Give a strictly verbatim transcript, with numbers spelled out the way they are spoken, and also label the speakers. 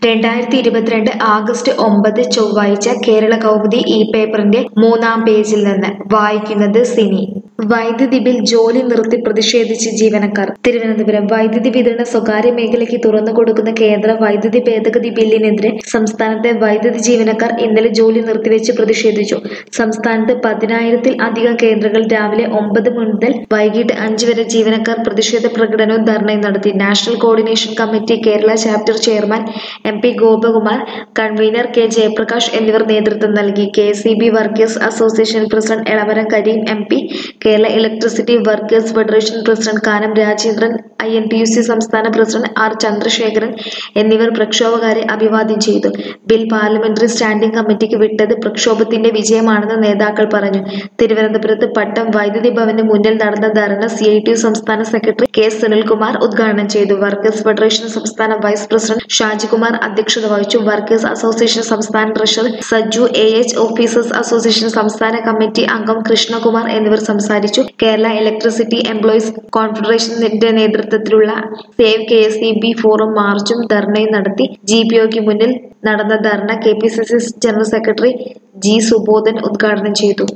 Speaker 1: രണ്ടായിരത്തി ഇരുപത്തിരണ്ട് ആഗസ്റ്റ് ഒമ്പത് ചൊവ്വാഴ്ച കേരള കൗമുദി ഈ പേപ്പറിന്റെ മൂന്നാം പേജിൽ നിന്ന് വായിക്കുന്നത് സിനി. വൈദ്യുതി ബിൽ ജോലി നിർത്തി പ്രതിഷേധിച്ച് ജീവനക്കാർ. തിരുവനന്തപുരം വൈദ്യുതി വിതരണ സ്വകാര്യ മേഖലയ്ക്ക് തുറന്നുകൊടുക്കുന്ന കേന്ദ്ര വൈദ്യുതി ഭേദഗതി ബില്ലിനെതിരെ സംസ്ഥാനത്തെ വൈദ്യുതി ജീവനക്കാർ ഇന്നലെ ജോലി നിർത്തിവെച്ച് പ്രതിഷേധിച്ചു. സംസ്ഥാനത്ത് പതിനായിരത്തിൽ അധികം കേന്ദ്രങ്ങൾ രാവിലെ ഒമ്പത് മുതൽ വൈകിട്ട് അഞ്ച് വരെ ജീവനക്കാർ പ്രതിഷേധ പ്രകടനവും ധർണയും നടത്തി. National coordination committee Kerala chapter chairman M P Gopakumar, convener K Jayaprakash എന്നിവർ നേതൃത്വം നൽകി. K S E B workers association president Elamaram Kareem M P, Kerala electricity workers federation president Kanam Rajendran, I N T U C സംസ്ഥാന പ്രസിഡന്റ് ആർ ചന്ദ്രശേഖരൻ എന്നിവർ പ്രക്ഷോഭകാരെ അഭിവാദ്യം ചെയ്തു. ബിൽ പാർലമെന്ററി സ്റ്റാൻഡിംഗ് കമ്മിറ്റിക്ക് വിട്ടത് പ്രക്ഷോഭത്തിന്റെ വിജയമാണെന്ന് നേതാക്കൾ പറഞ്ഞു. തിരുവനന്തപുരത്ത് പട്ടം വൈദ്യുതി ഭവന് മുന്നിൽ നടന്ന ധർണ സി ഐ ടി യു സംസ്ഥാന സെക്രട്ടറി കെ സുനിൽകുമാർ ഉദ്ഘാടനം ചെയ്തു. വർക്കേഴ്സ് ഫെഡറേഷൻ സംസ്ഥാന വൈസ് പ്രസിഡന്റ് ഷാജികുമാർ അധ്യക്ഷത വഹിച്ചു. വർക്കേഴ്സ് അസോസിയേഷൻ സംസ്ഥാന treasurer Sajju, A H officers association സംസ്ഥാന കമ്മിറ്റി അംഗം കൃഷ്ണകുമാർ എന്നിവർ സംസാരിച്ചു. കേരള ഇലക്ട്രിസിറ്റി എംപ്ലോയീസ് കോൺഫെഡറേഷന്റെ നേതൃത്വത്തിലുള്ള save K S E B forum മാർച്ചും ധർണയും നടത്തി. ജി പി ഒക്ക് മുന്നിൽ നടന്ന ധർണ K P C C general secretary G Subodhan ഉദ്ഘാടനം ചെയ്തു.